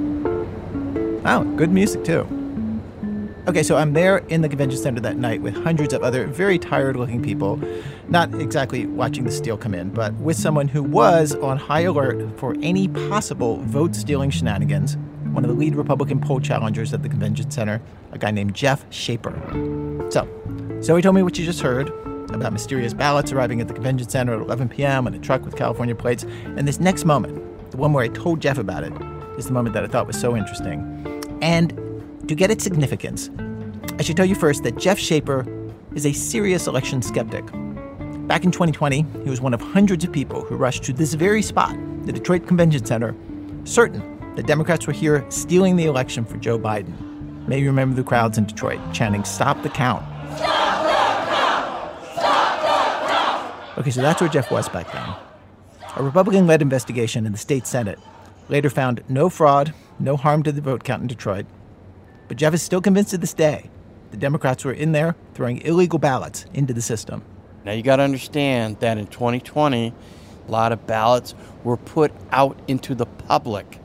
Wow, good music, too. Okay, so I'm there in the convention center that night with hundreds of other very tired-looking people, not exactly watching the steal come in, but with someone who was on high alert for any possible vote-stealing shenanigans, one of the lead Republican poll challengers at the convention center, a guy named Jeff Shaper. So, Zoe told me what you just heard about mysterious ballots arriving at the convention center at 11 p.m. in a truck with California plates, and this next moment, the one where I told Jeff about it, is the moment that I thought was so interesting. And to get its significance, I should tell you first that Jeff Shaper is a serious election skeptic. Back in 2020, he was one of hundreds of people who rushed to this very spot, the Detroit Convention Center, certain that Democrats were here stealing the election for Joe Biden. Maybe you remember the crowds in Detroit chanting, "Stop the count." Stop the count! Stop the count! Okay, so that's where Jeff was back then. A Republican-led investigation in the state Senate later found no fraud, no harm to the vote count in Detroit. But Jeff is still convinced to this day the Democrats were in there throwing illegal ballots into the system. Now, you got to understand that in 2020, a lot of ballots were put out into the public.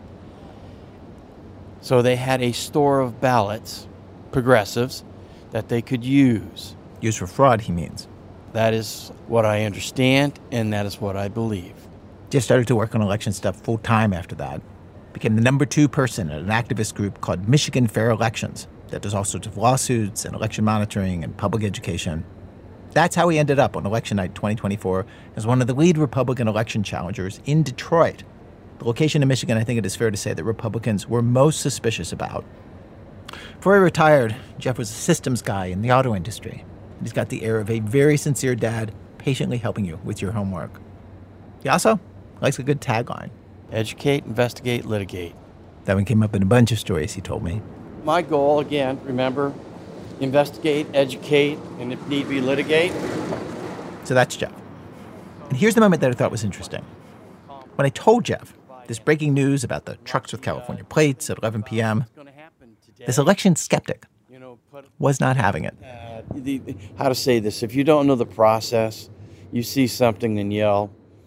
So they had a store of ballots, progressives, that they could use. Use for fraud, he means. That is what I understand, and that is what I believe. Jeff started to work on election stuff full-time after that. Became the number 2 person at an activist group called Michigan Fair Elections that does all sorts of lawsuits and election monitoring and public education. That's how he ended up on election night 2024 as one of the lead Republican election challengers in Detroit, the location in Michigan I think it is fair to say that Republicans were most suspicious about. Before he retired, Jeff was a systems guy in the auto industry. And he's got the air of a very sincere dad patiently helping you with your homework. He also likes a good tagline. Educate, investigate, litigate. That one came up in a bunch of stories, he told me. My goal, again, remember, investigate, educate, and if need be, litigate. So that's Jeff. And here's the moment that I thought was interesting. When I told Jeff this breaking news about the trucks with California plates at 11 p.m., this election skeptic was not having it. How to say this? If you don't know the process, you see something and yell,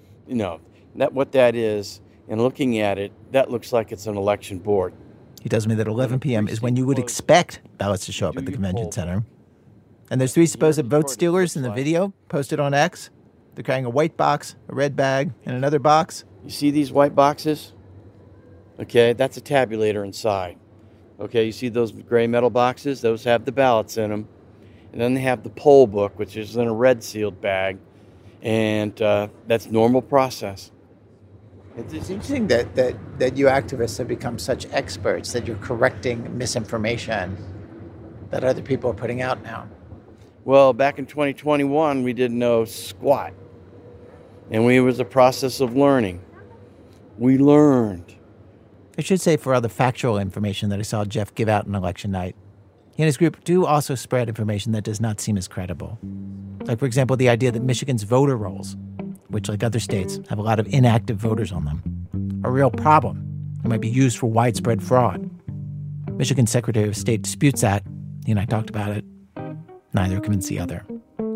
what that is. And looking at it, that looks like it's an election board. He tells me that 11 p.m. is when you would expect ballots to show up at the convention center. And there's 3 supposed vote stealers in the video posted on X. They're carrying a white box, a red bag, and another box. You see these white boxes? Okay, that's a tabulator inside. Okay, you see those gray metal boxes? Those have the ballots in them. And then they have the poll book, which is in a red sealed bag. And that's normal process. It's interesting that you activists have become such experts that you're correcting misinformation that other people are putting out now. Well, back in 2021, we didn't know squat. And it was a process of learning. We learned. I should say for other factual information that I saw Jeff give out on election night, he and his group do also spread information that does not seem as credible. Like, for example, the idea that Michigan's voter rolls, which, like other states, have a lot of inactive voters on them, are a real problem and might be used for widespread fraud. Michigan Secretary of State disputes that. He and I talked about it. Neither convinced the other.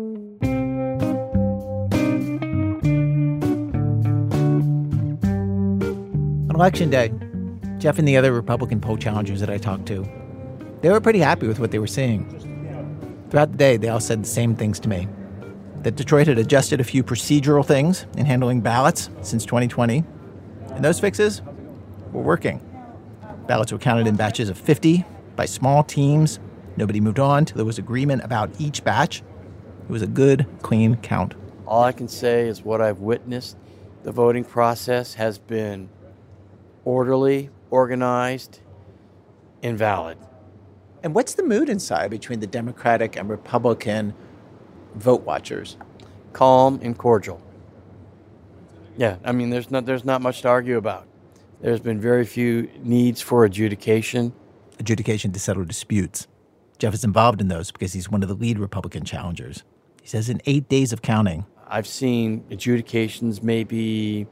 On Election Day, Jeff and the other Republican poll challengers that I talked to, they were pretty happy with what they were seeing. Throughout the day, they all said the same things to me. That Detroit had adjusted a few procedural things in handling ballots since 2020, and those fixes were working. Ballots were counted in batches of 50 by small teams. Nobody moved on till there was agreement about each batch. It was a good, clean count. All I can say is what I've witnessed. The voting process has been orderly, organized, and valid. And what's the mood inside between the Democratic and Republican vote watchers? Calm and cordial. Yeah, I mean, there's not much to argue about. There's been very few needs for adjudication. Adjudication to settle disputes. Jeff is involved in those because he's one of the lead Republican challengers. He says in 8 days of counting, I've seen adjudications maybe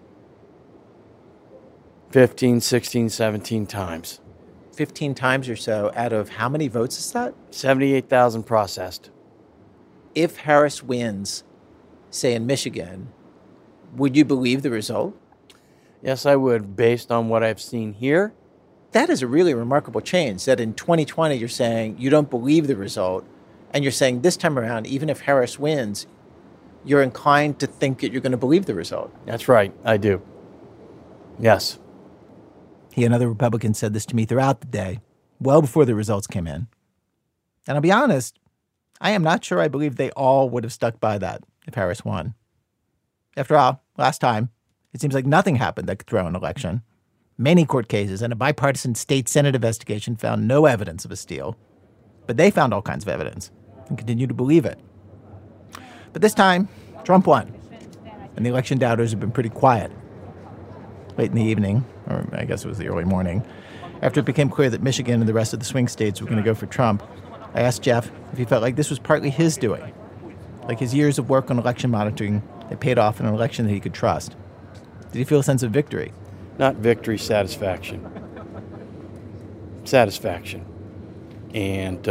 15, 16, 17 times. 15 times or so out of how many votes is that? 78,000 processed. If Harris wins, say in Michigan, would you believe the result? Yes, I would, based on what I've seen here. That is a really remarkable change, that in 2020 you're saying you don't believe the result, and you're saying this time around, even if Harris wins, you're inclined to think that you're going to believe the result. That's right, I do. Yes. He and other Republicans said this to me throughout the day, well before the results came in. And I'll be honest, I am not sure I believe they all would have stuck by that if Harris won. After all, last time, it seems like nothing happened that could throw an election. Many court cases and a bipartisan state Senate investigation found no evidence of a steal. But they found all kinds of evidence and continue to believe it. But this time, Trump won. And the election doubters have been pretty quiet. Late in the evening, or I guess it was the early morning, after it became clear that Michigan and the rest of the swing states were going to go for Trump, I asked Jeff if he felt like this was partly his doing. Like his years of work on election monitoring had paid off in an election that he could trust. Did he feel a sense of victory? Not victory, satisfaction. Satisfaction. And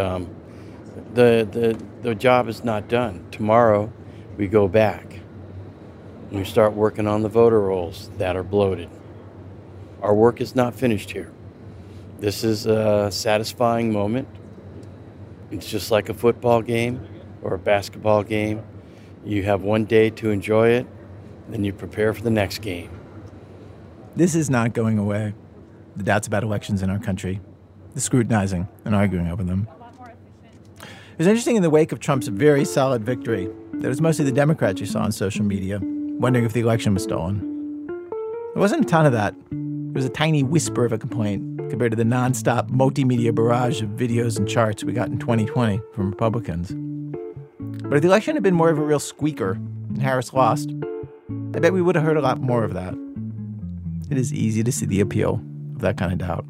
the job is not done. Tomorrow, we go back. And we start working on the voter rolls that are bloated. Our work is not finished here. This is a satisfying moment. It's just like a football game or a basketball game. You have one day to enjoy it, then you prepare for the next game. This is not going away. The doubts about elections in our country, the scrutinizing and arguing over them. It was interesting in the wake of Trump's very solid victory that it was mostly the Democrats you saw on social media wondering if the election was stolen. There wasn't a ton of that. There was a tiny whisper of a complaint compared to the nonstop multimedia barrage of videos and charts we got in 2020 from Republicans. But if the election had been more of a real squeaker and Harris lost, I bet we would have heard a lot more of that. It is easy to see the appeal of that kind of doubt.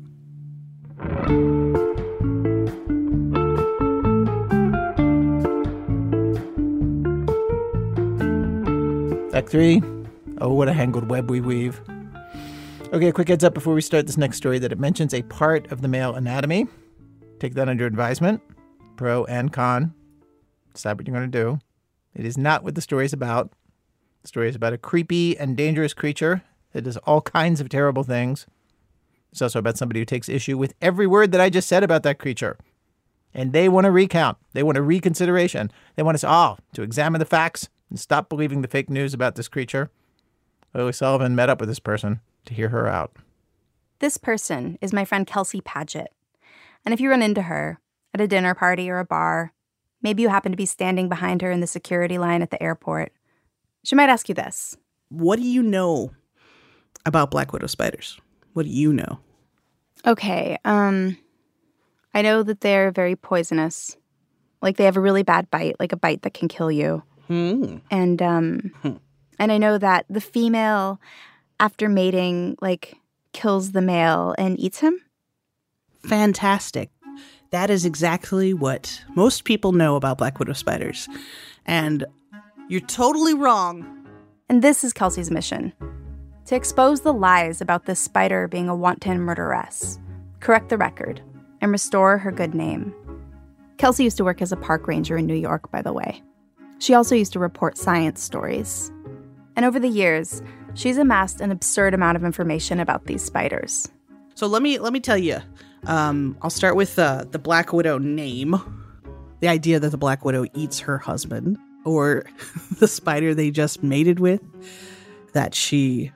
Act 3. Oh, what a tangled web we weave. Okay, a quick heads up before we start this next story that it mentions a part of the male anatomy. Take that under advisement, pro and con. Decide what you're going to do. It is not what the story is about. The story is about a creepy and dangerous creature that does all kinds of terrible things. It's also about somebody who takes issue with every word that I just said about that creature. And they want a recount. They want a reconsideration. They want us all to examine the facts and stop believing the fake news about this creature. Lily Sullivan met up with this person to hear her out. This person is my friend Kelsey Padgett. And if you run into her at a dinner party or a bar, maybe you happen to be standing behind her in the security line at the airport, she might ask you this. What do you know about black widow spiders? What do you know? Okay, I know that they're very poisonous. Like, they have a really bad bite, like a bite that can kill you. And And I know that the female, after mating, kills the male and eats him. Fantastic. That is exactly what most people know about black widow spiders. And you're totally wrong. And this is Kelsey's mission: to expose the lies about this spider being a wanton murderess, correct the record, and restore her good name. Kelsey used to work as a park ranger in New York, by the way. She also used to report science stories. And over the years, she's amassed an absurd amount of information about these spiders. So let me tell you. I'll start with the Black Widow name. The idea that the Black Widow eats her husband, or the spider they just mated with, that she,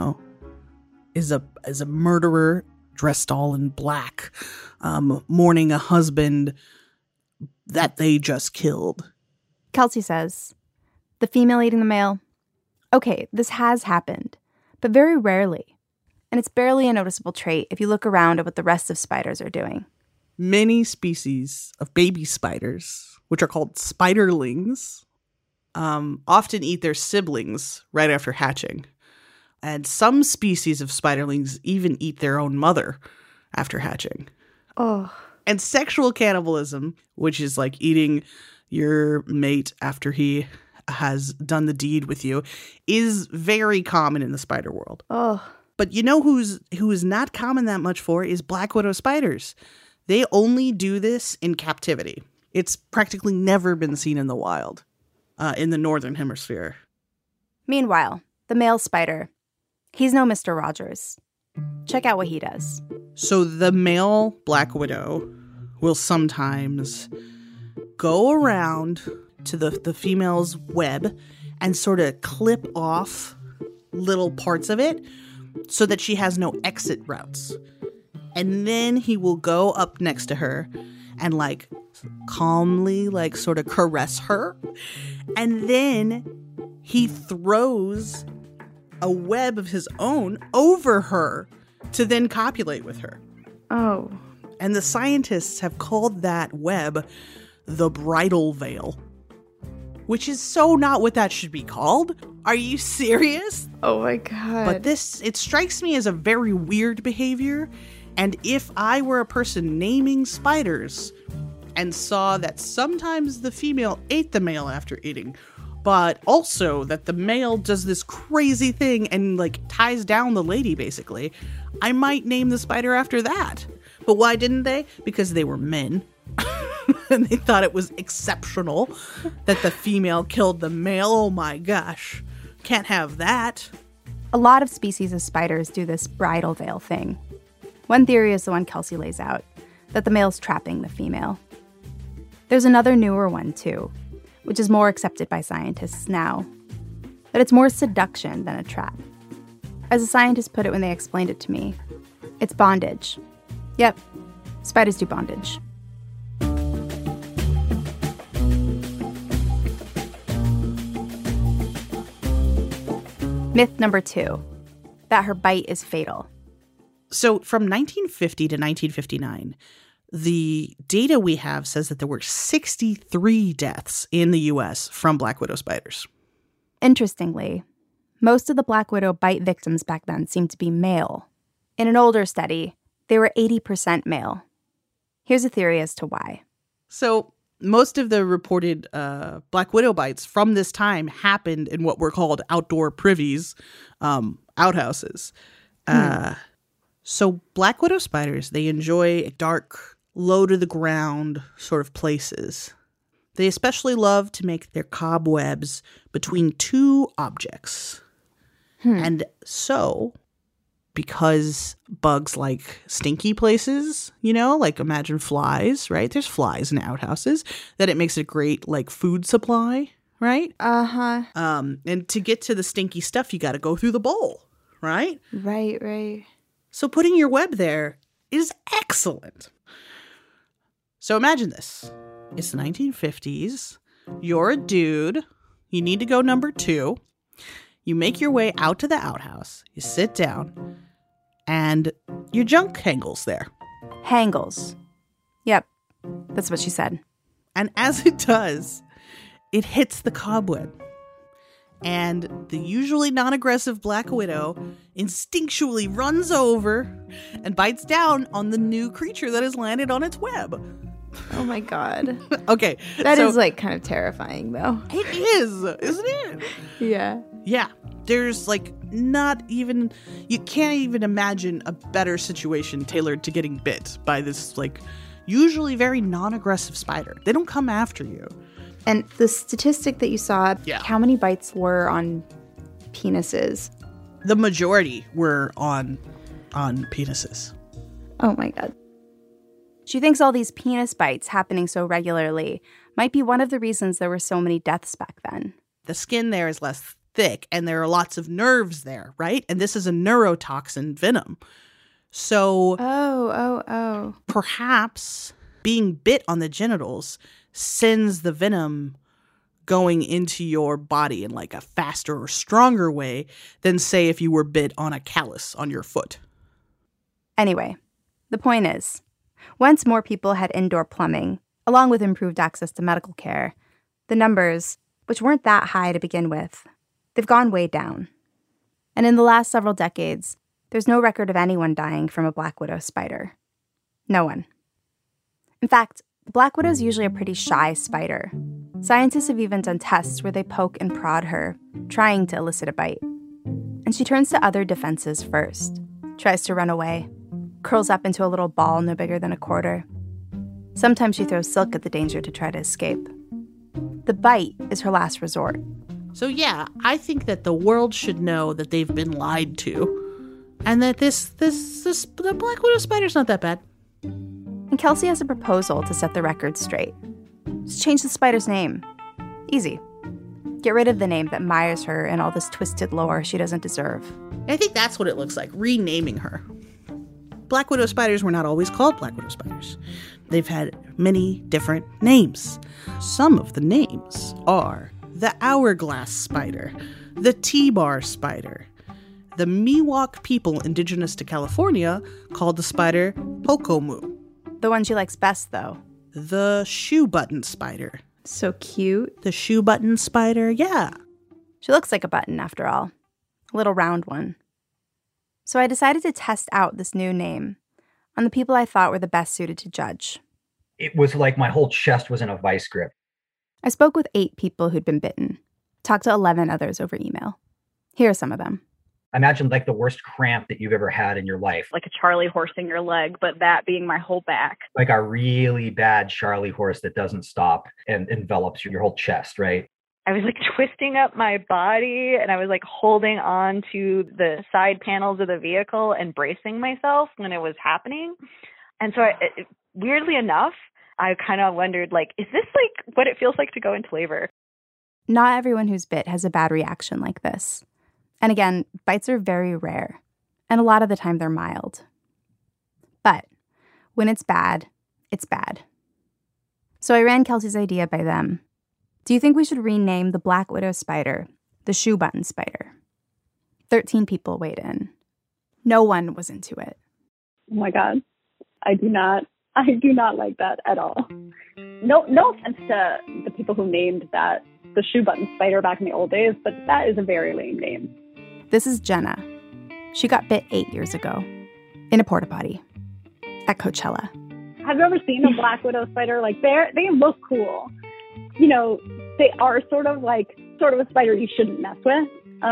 is a murderer dressed all in black, mourning a husband that they just killed. Kelsey says, the female eating the male. Okay, this has happened, but very rarely. And it's barely a noticeable trait if you look around at what the rest of spiders are doing. Many species of baby spiders, which are called spiderlings, often eat their siblings right after hatching. And some species of spiderlings even eat their own mother after hatching. Oh. And sexual cannibalism, which is like eating your mate after he has done the deed with you, is very common in the spider world. Oh. But you know who is not common that much for is black widow spiders. They only do this in captivity. It's practically never been seen in the wild, in the northern hemisphere. Meanwhile, the male spider, he's no Mr. Rogers. Check out what he does. So the male black widow will sometimes go around to the female's web and sort of clip off little parts of it so that she has no exit routes. And then he will go up next to her and calmly sort of caress her. And then he throws a web of his own over her to then copulate with her. Oh. And the scientists have called that web the bridal veil, which is so not what that should be called. Are you serious? Oh my God. But it strikes me as a very weird behavior. And if I were a person naming spiders and saw that sometimes the female ate the male after eating, but also that the male does this crazy thing and ties down the lady basically, I might name the spider after that. But why didn't they? Because they were men. And they thought it was exceptional that the female killed the male. Oh my gosh. Can't have that. A lot of species of spiders do this bridal veil thing. One theory is the one Kelsey lays out, that the male's trapping the female. There's another newer one too, which is more accepted by scientists now. That it's more seduction than a trap. As a scientist put it when they explained it to me, it's bondage. Yep, spiders do bondage. Myth number 2, that her bite is fatal. So from 1950 to 1959, the data we have says that there were 63 deaths in the U.S. from black widow spiders. Interestingly, most of the black widow bite victims back then seemed to be male. In an older study, they were 80% male. Here's a theory as to why. So most of the reported black widow bites from this time happened in what were called outdoor privies, outhouses. So black widow spiders, they enjoy dark, low-to-the-ground sort of places. They especially love to make their cobwebs between two objects. And so, because bugs like stinky places, imagine flies, right? There's flies in outhouses, that it makes a great, food supply, right? Uh-huh. And to get to the stinky stuff, you got to go through the bowl, right? Right. So putting your web there is excellent. So imagine this. It's the 1950s. You're a dude. You need to go number 2. You make your way out to the outhouse. You sit down. And your junk hangles there. Hangles. Yep. That's what she said. And as it does, it hits the cobweb. And the usually non-aggressive Black Widow instinctually runs over and bites down on the new creature that has landed on its web. Oh my God. Okay. That is like kind of terrifying though. It is, isn't it? Yeah. Yeah. There's like not even, you can't even imagine a better situation tailored to getting bit by this like usually very non-aggressive spider. They don't come after you. And the statistic that you saw, how many bites were on penises? The majority were on penises. Oh my God. She thinks all these penis bites happening so regularly might be one of the reasons there were so many deaths back then. The skin there is less thick and there are lots of nerves there, right? And this is a neurotoxin venom. So perhaps being bit on the genitals sends the venom going into your body in like a faster or stronger way than, say, if you were bit on a callus on your foot. Anyway, the point is, once more people had indoor plumbing, along with improved access to medical care, the numbers, which weren't that high to begin with, they've gone way down. And in the last several decades, there's no record of anyone dying from a Black Widow spider. No one. In fact, the Black Widow is usually a pretty shy spider. Scientists have even done tests where they poke and prod her, trying to elicit a bite. And she turns to other defenses first, tries to run away, curls up into a little ball no bigger than a quarter. Sometimes she throws silk at the danger to try to escape. The bite is her last resort. So yeah, I think that the world should know that they've been lied to, and that the Black Widow spider's not that bad. And Kelsey has a proposal to set the record straight. Just change the spider's name. Easy. Get rid of the name that mires her in all this twisted lore she doesn't deserve. I think that's what it looks like, renaming her. Black Widow spiders were not always called Black Widow spiders. They've had many different names. Some of the names are the hourglass spider, the T-bar spider. The Miwok people indigenous to California called the spider Pokomu. The one she likes best, though. The shoe button spider. So cute. The shoe button spider, yeah. She looks like a button, after all. A little round one. So I decided to test out this new name on the people I thought were the best suited to judge. It was like my whole chest was in a vice grip. I spoke with 8 people who'd been bitten, talked to 11 others over email. Here are some of them. Imagine like the worst cramp that you've ever had in your life. Like a Charlie horse in your leg, but that being my whole back. Like a really bad Charlie horse that doesn't stop and envelops your whole chest, right? I was like twisting up my body and I was like holding on to the side panels of the vehicle and bracing myself when it was happening. And so weirdly enough, I kind of wondered, like, is this like what it feels like to go into labor? Not everyone who's bit has a bad reaction like this. And again, bites are very rare, and a lot of the time they're mild. But when it's bad, it's bad. So I ran Kelsey's idea by them. Do you think we should rename the Black Widow spider the shoe button spider? 13 people weighed in. No one was into it. Oh my God. I do not like that at all. No offense to the people who named that the shoe button spider back in the old days, but that is a very lame name. This is Jenna. She got bit 8 years ago in a porta potty at Coachella. Have you ever seen a Black Widow spider? Like they look cool. You know, they are sort of a spider you shouldn't mess with.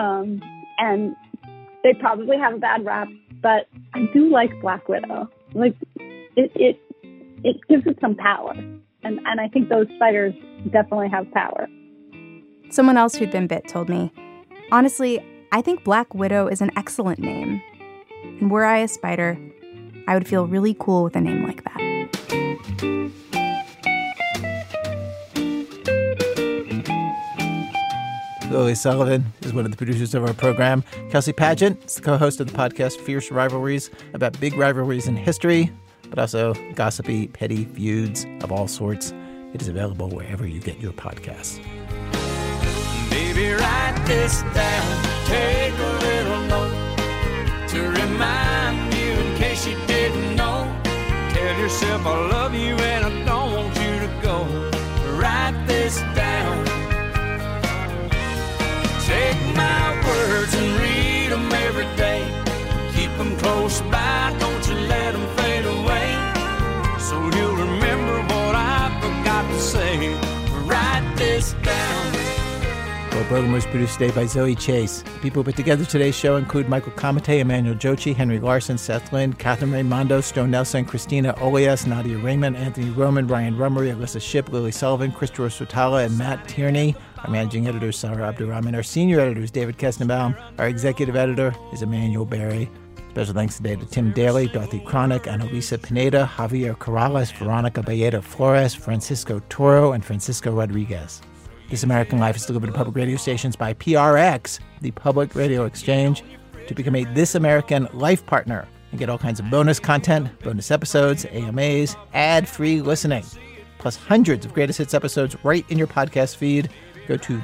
And they probably have a bad rap, but I do like Black Widow. Like it gives it some power. And I think those spiders definitely have power. Someone else who'd been bit told me, honestly, I think Black Widow is an excellent name. And were I a spider, I would feel really cool with a name like that. Lily Sullivan is one of the producers of our program. Kelsey Padgett is the co-host of the podcast Fierce Rivalries, about big rivalries in history, but also gossipy, petty feuds of all sorts. It is available wherever you get your podcasts. Baby, write this down. Take a little note to remind you in case you didn't know. Tell yourself I love you and I don't want you to go. Write this down. Take Our program was produced today by Zoe Chase. The people who put together today's show include Michael Comite, Emmanuel Jochi, Henry Larson, Seth Lind, Catherine Raimondo, Stone Nelson, Christina Olias, Nadia Raymond, Anthony Roman, Brian Rummery, Alyssa Shipp, Lily Sullivan, Christopher Sotala, and Matt Tierney. Our managing editor is Sarah Abdurrahman. Our senior editor is David Kestenbaum. Our executive editor is Emmanuel Berry. Special thanks today to Tim Daly, Dorothy Cronick, Annalisa Pineda, Javier Corrales, Veronica Baeta Flores, Francisco Toro, and Francisco Rodriguez. This American Life is delivered to public radio stations by PRX, the Public Radio Exchange. To become a This American Life partner and get all kinds of bonus content, bonus episodes, AMAs, ad-free listening, plus hundreds of greatest hits episodes right in your podcast feed, go to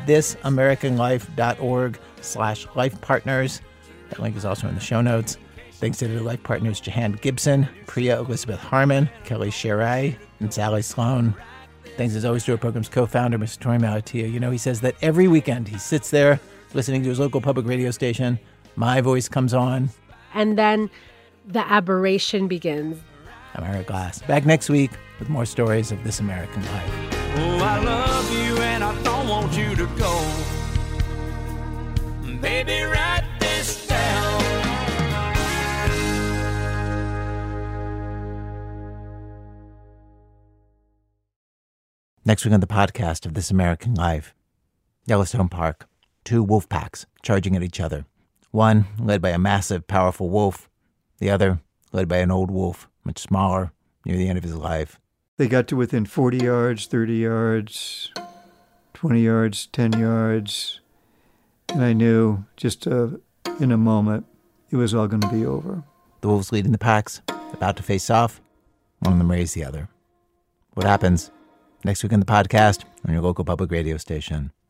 thisamericanlife.org/life partners. That link is also in the show notes. Thanks to the Life Partners Jahan Gibson, Priya Elizabeth Harmon, Kelly Sheray, and Sally Sloan. Thanks as always to our program's co-founder, Mr. Tori Malatia. You know, he says that every weekend he sits there listening to his local public radio station. My voice comes on. And then the aberration begins. I'm Eric Glass. Back next week with more stories of This American Life. Oh, I love you and I don't want you to go. Baby, write this down. Next week on the podcast of This American Life, Yellowstone Park, two wolf packs charging at each other. One led by a massive, powerful wolf. The other led by an old wolf, much smaller, near the end of his life. They got to within 40 yards, 30 yards, 20 yards, 10 yards. And I knew just in a moment it was all going to be over. The wolves leading the packs, about to face off. One of them raised the other. What happens? Next week on the podcast on your local public radio station.